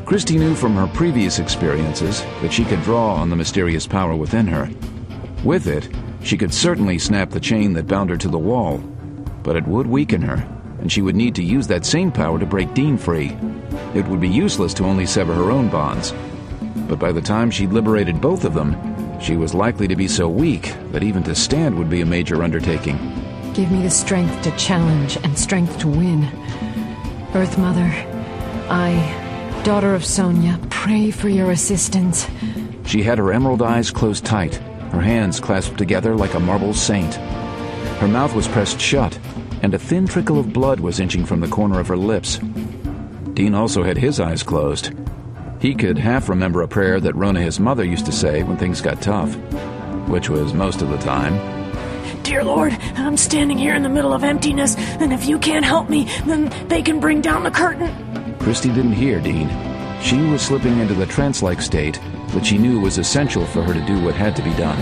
Christy knew from her previous experiences that she could draw on the mysterious power within her. With it, she could certainly snap the chain that bound her to the wall, but it would weaken her, and she would need to use that same power to break Dean free. It would be useless to only sever her own bonds. But by the time she'd liberated both of them, she was likely to be so weak that even to stand would be a major undertaking. Give me the strength to challenge and strength to win. Earth Mother, I, daughter of Sonia, pray for your assistance. She had her emerald eyes closed tight, her hands clasped together like a marble saint. Her mouth was pressed shut, and a thin trickle of blood was inching from the corner of her lips. Dean also had his eyes closed. He could half remember a prayer that Rona, his mother, used to say when things got tough, which was most of the time. Dear Lord, I'm standing here in the middle of emptiness, and if you can't help me, then they can bring down the curtain. Christy didn't hear Dean. She was slipping into the trance-like state that she knew was essential for her to do what had to be done.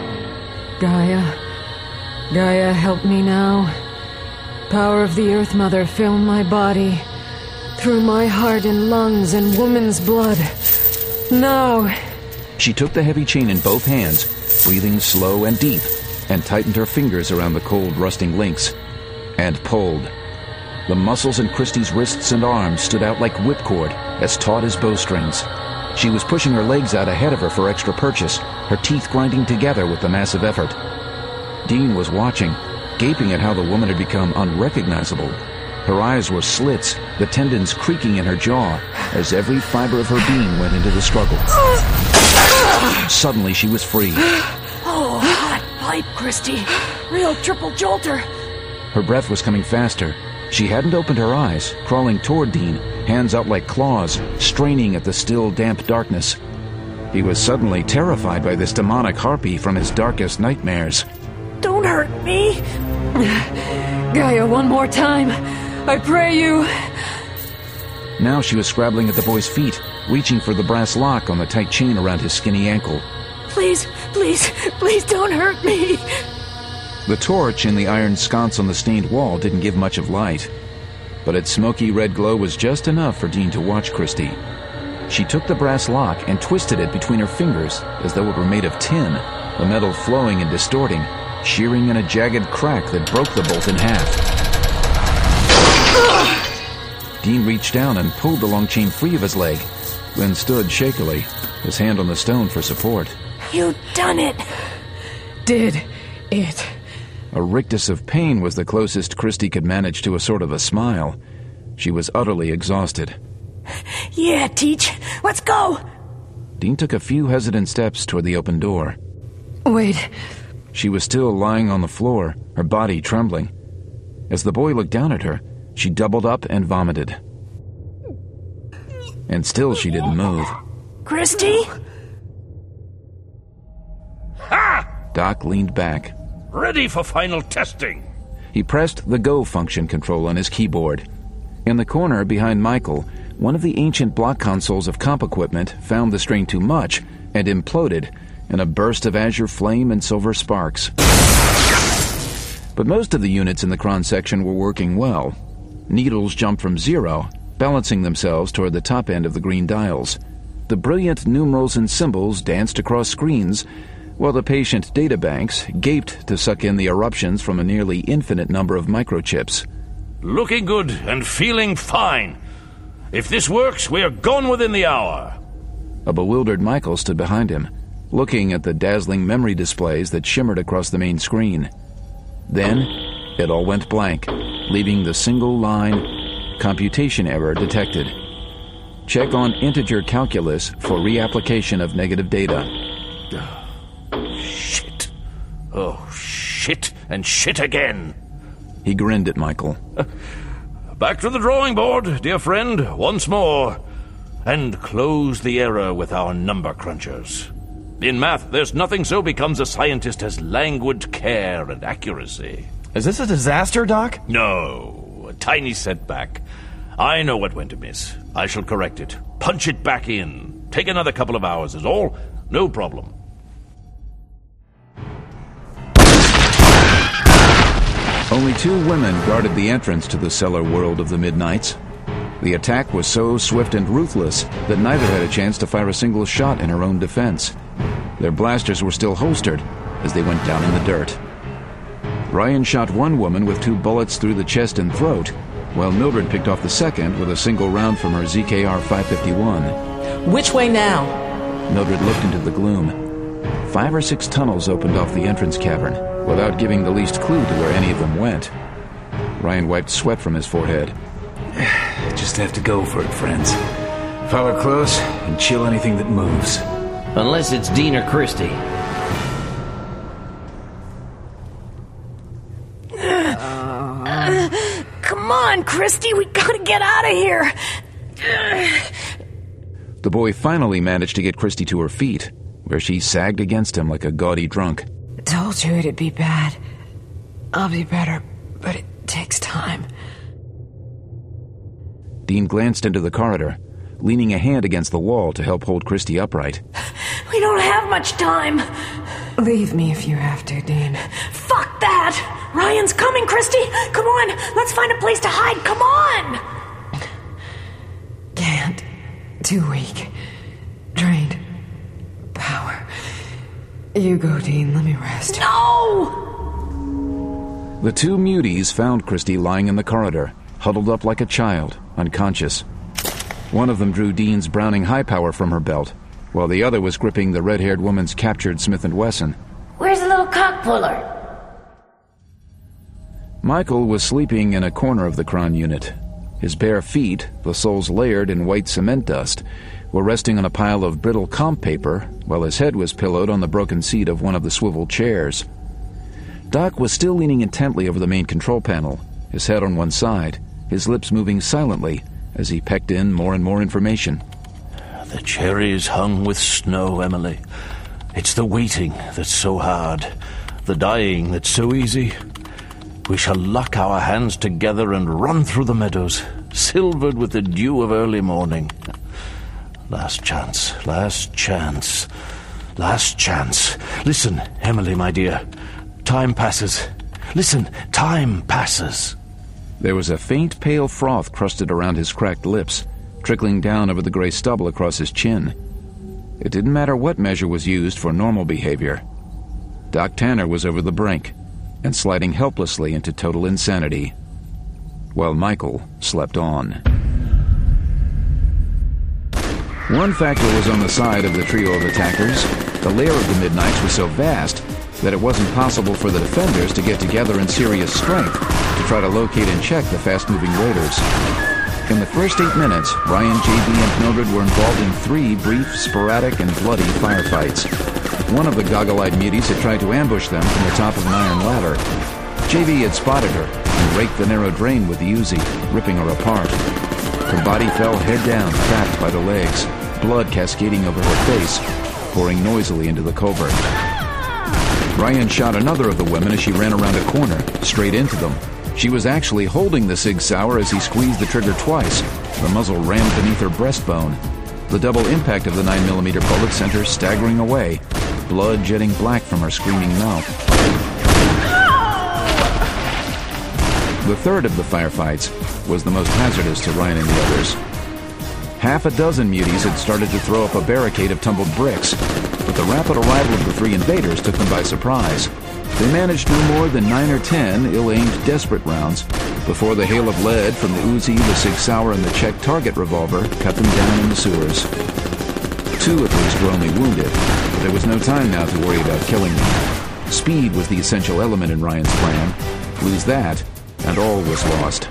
Gaia, help me now. Power of the Earth Mother, fill my body. Through my heart and lungs and woman's blood. Now. She took the heavy chain in both hands, breathing slow and deep, and tightened her fingers around the cold, rusting links, and pulled. The muscles in Christy's wrists and arms stood out like whipcord, as taut as bowstrings. She was pushing her legs out ahead of her for extra purchase, her teeth grinding together with the massive effort. Dean was watching, gaping at how the woman had become unrecognizable. Her eyes were slits, the tendons creaking in her jaw, as every fiber of her being went into the struggle. Suddenly she was free. Oh, hot pipe, Christy. Real triple jolter. Her breath was coming faster. She hadn't opened her eyes, crawling toward Dean, hands out like claws, straining at the still, damp darkness. He was suddenly terrified by this demonic harpy from his darkest nightmares. Don't hurt me. Gaia, one more time. I pray you. Now she was scrabbling at the boy's feet, reaching for the brass lock on the tight chain around his skinny ankle. Please don't hurt me. The torch in the iron sconce on the stained wall didn't give much of light, but its smoky red glow was just enough for Dean to watch Christy. She took the brass lock and twisted it between her fingers as though it were made of tin, the metal flowing and distorting, shearing in a jagged crack that broke the bolt in half. Dean reached down and pulled the long chain free of his leg, then stood shakily, his hand on the stone for support. You done it! Did it. A rictus of pain was the closest Christy could manage to a sort of a smile. She was utterly exhausted. Yeah, Teach. Let's go! Dean took a few hesitant steps toward the open door. Wait. She was still lying on the floor, her body trembling. As the boy looked down at her, she doubled up and vomited. And still she didn't move. Christy? Ha! Doc leaned back. Ready for final testing. He pressed the Go function control on his keyboard. In the corner behind Michael, one of the ancient block consoles of comp equipment found the strain too much and imploded in a burst of azure flame and silver sparks. But most of the units in the Kron section were working well. Needles jumped from 0, balancing themselves toward the top end of the green dials. The brilliant numerals and symbols danced across screens, while the patient databanks gaped to suck in the eruptions from a nearly infinite number of microchips. Looking good and feeling fine. If this works, we're gone within the hour. A bewildered Michael stood behind him, looking at the dazzling memory displays that shimmered across the main screen. Then, it all went blank, leaving the single line, computation error detected. Check on integer calculus for reapplication of negative data. Shit. Oh, shit and shit again. He grinned at Michael. Back to the drawing board, dear friend, once more. And close the error with our number crunchers. In math, there's nothing so becomes a scientist as languid care and accuracy. Is this a disaster, Doc? No, a tiny setback. I know what went amiss. I shall correct it. Punch it back in. Take another couple of hours is all. No problem. Only 2 women guarded the entrance to the cellar world of the Midnights. The attack was so swift and ruthless that neither had a chance to fire a single shot in her own defense. Their blasters were still holstered as they went down in the dirt. Ryan shot one woman with 2 bullets through the chest and throat, while Mildred picked off the second with a single round from her ZKR 551. Which way now? Mildred looked into the gloom. 5 or 6 tunnels opened off the entrance cavern, without giving the least clue to where any of them went. Ryan wiped sweat from his forehead. Just have to go for it, friends. Follow close and chill anything that moves. Unless it's Dean or Christie. Come on, Christy, we gotta get out of here. The boy finally managed to get Christy to her feet, where she sagged against him like a gaudy drunk. I told you it'd be bad. I'll be better, but it takes time. Dean glanced into the corridor, leaning a hand against the wall to help hold Christy upright. We don't have much time. Leave me if you have to, Dean. Fuck that! Ryan's coming, Christy! Come on, let's find a place to hide, come on! Can't. Too weak. Drained. Power. You go, Dean, let me rest. No! The 2 muties found Christy lying in the corridor, huddled up like a child, unconscious. One of them drew Dean's Browning high power from her belt, while the other was gripping the red-haired woman's captured Smith & Wesson. Where's the little cock puller? Michael was sleeping in a corner of the Kron unit. His bare feet, the soles layered in white cement dust, were resting on a pile of brittle comp paper, while his head was pillowed on the broken seat of one of the swivel chairs. Doc was still leaning intently over the main control panel, his head on one side, his lips moving silently as he pecked in more and more information. The cherries hung with snow, Emily. It's the waiting that's so hard, the dying that's so easy. We shall lock our hands together and run through the meadows, silvered with the dew of early morning. Last chance, last chance, last chance. Listen, Emily, my dear. Time passes. Listen, time passes. There was a faint pale froth crusted around his cracked lips, trickling down over the gray stubble across his chin. It didn't matter what measure was used for normal behavior. Doc Tanner was over the brink and sliding helplessly into total insanity, while Michael slept on. One factor was on the side of the trio of attackers. The lair of the Midnights was so vast that it wasn't possible for the defenders to get together in serious strength to try to locate and check the fast-moving raiders. In the first 8 minutes, Ryan, JB, and Mildred were involved in 3 brief, sporadic, and bloody firefights. One of the goggle-eyed muties had tried to ambush them from the top of an iron ladder. JB had spotted her and raked the narrow drain with the Uzi, ripping her apart. Her body fell head down, trapped by the legs, blood cascading over her face, pouring noisily into the culvert. Ryan shot another of the women as she ran around a corner, straight into them. She was actually holding the Sig Sauer as he squeezed the trigger twice. The muzzle rammed beneath her breastbone. The double impact of the 9mm bullet sent her staggering away, blood jetting black from her screaming mouth. The third of the firefights was the most hazardous to Ryan and the others. Half a dozen muties had started to throw up a barricade of tumbled bricks, but the rapid arrival of the 3 invaders took them by surprise. They managed no more than 9 or 10 ill-aimed desperate rounds before the hail of lead from the Uzi, the Sig Sauer, and the Czech target revolver cut them down in the sewers. 2 at least were only wounded, but there was no time now to worry about killing them. Speed was the essential element in Ryan's plan. Lose that, and all was lost.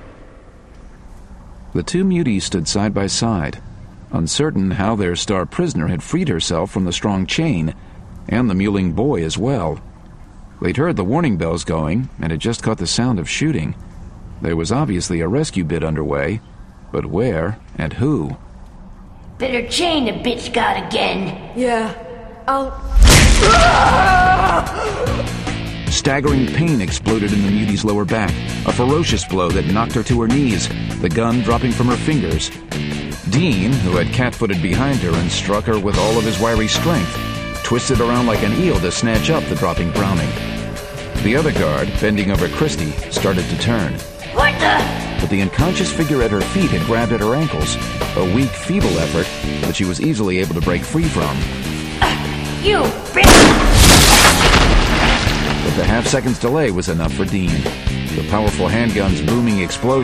The 2 muties stood side by side, uncertain how their star prisoner had freed herself from the strong chain, and the mewling boy as well. They'd heard the warning bells going, and had just caught the sound of shooting. There was obviously a rescue bid underway, but where and who? Better chain the bitch got again. Yeah, I'll... Staggering pain exploded in the mutie's lower back, a ferocious blow that knocked her to her knees, the gun dropping from her fingers. Dean, who had cat-footed behind her and struck her with all of his wiry strength, twisted around like an eel to snatch up the dropping Browning. The other guard, bending over Christy, started to turn. What the? but the unconscious figure at her feet had grabbed at her ankles, a weak, feeble effort that she was easily able to break free from. You bitch! But the half-second's delay was enough for Dean. The powerful handgun's booming explosion